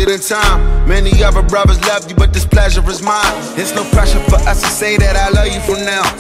it in time. Many other brothers love you, but this pleasure is mine. It's no pressure for us to say that I love you from now.